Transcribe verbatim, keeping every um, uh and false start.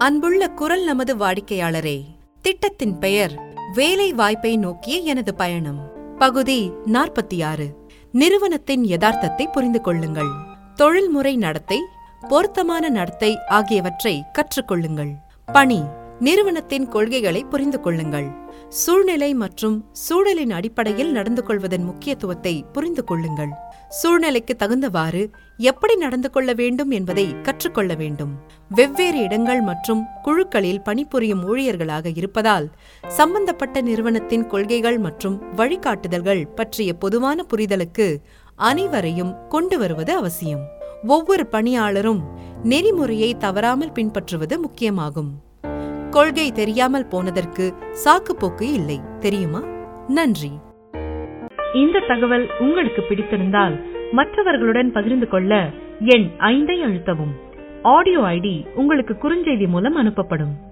அன்புள்ள குரல் நமது வாடிக்கையாளரே, திட்டத்தின் பெயர் வேலை வாய்ப்பை நோக்கிய எனது பயணம். பகுதி நாற்பத்தி ஆறு. நிறுவனத்தின் யதார்த்தத்தை புரிந்து கொள்ளுங்கள். தொழில்முறை நடத்தை, பொருத்தமான நடத்தை ஆகியவற்றை கற்றுக்கொள்ளுங்கள். பணி, நிறுவனத்தின் கொள்கைகளை புரிந்து கொள்ளுங்கள். சூழ்நிலை மற்றும் சூழலின் அடிப்படையில் நடந்து கொள்வதன் முக்கியத்துவத்தை புரிந்து கொள்ளுங்கள். சூழ்நிலைக்கு தகுந்தவாறு எப்படி நடந்து கொள்ள வேண்டும் என்பதை கற்றுக்கொள்ள வேண்டும். வெவ்வேறு இடங்கள் மற்றும் குழுக்களில் பணிபுரியும் ஊழியர்களாக இருப்பதால் சம்பந்தப்பட்ட நிறுவனத்தின் கொள்கைகள் மற்றும் வழிகாட்டுதல்கள் பற்றிய பொதுவான புரிதலுக்கு அனைவரையும் கொண்டு வருவது அவசியம். ஒவ்வொரு பணியாளரும் நெறிமுறையை தவறாமல் பின்பற்றுவது முக்கியமாகும். கொள்கை தெரியாமல் போனதற்கு சாக்குப்போக்கு இல்லை, தெரியுமா? நன்றி. இந்த தகவல் உங்களுக்கு பிடித்திருந்தால் மற்றவர்களுடன் பகிர்ந்து கொள்ள எண் ஐந்தை அழுத்தவும். ஆடியோ ஐடி உங்களுக்கு குறுஞ்செய்தி மூலம் அனுப்பப்படும்.